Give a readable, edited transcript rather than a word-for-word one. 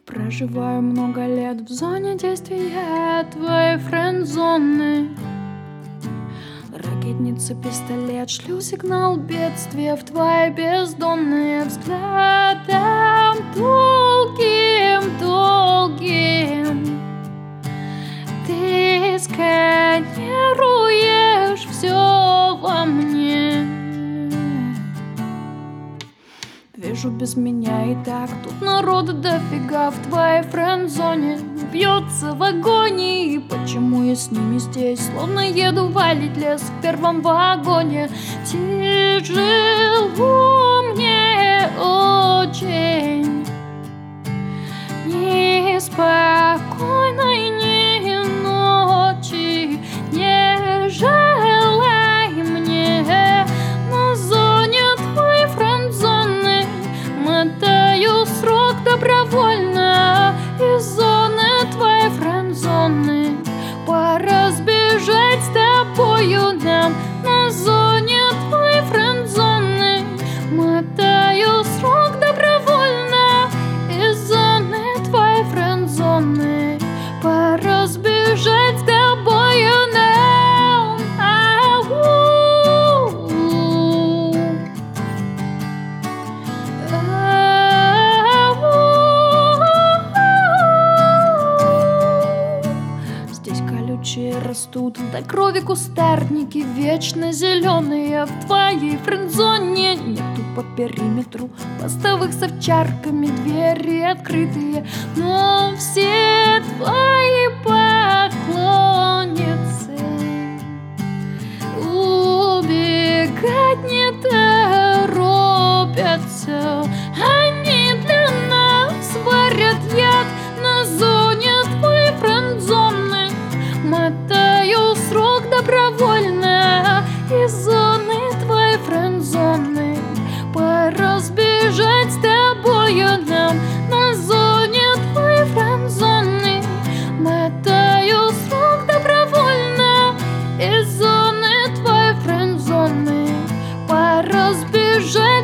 Проживаю много лет в зоне действия твоей френд-зоны. Ракетница, пистолет, шлю сигнал бедствия в твои бездонные взглядом долгим. Ты сканируешь все во мне. Вижу без меня и так тут народа дофига в твоей френд-зоне. Бьется в агонии, почему я с ними здесь? Словно еду валить лес в первом вагоне. Тяжело мне очень, неспокойной ни ночи. Не желай мне на зоне твоей френд-зоны. Мотаю срок добровольно из зоны твоей френд-зоны. Пора сбежать с тобою нам на зоне твоей френд-зоны. Мотаю срок добровольно из зоны твоей френд-зоны. Пора сбежать с тобою нам. Растут до крови кустарники, вечно зеленые в твоей френд-зоне. Нету по периметру постовых с овчарками, двери открытые, но все твои поклонницы убегать не торопятся. Они для нас варят яд на зоне твоей френд-зоны. Мотаю срок добровольно из зоны твоей френд-зоны. Пора сбежать с тобою нам на зоне твоей френд-зоны. Мотаю срок добровольно из зоны твоей френд-зоны. Пора сбежать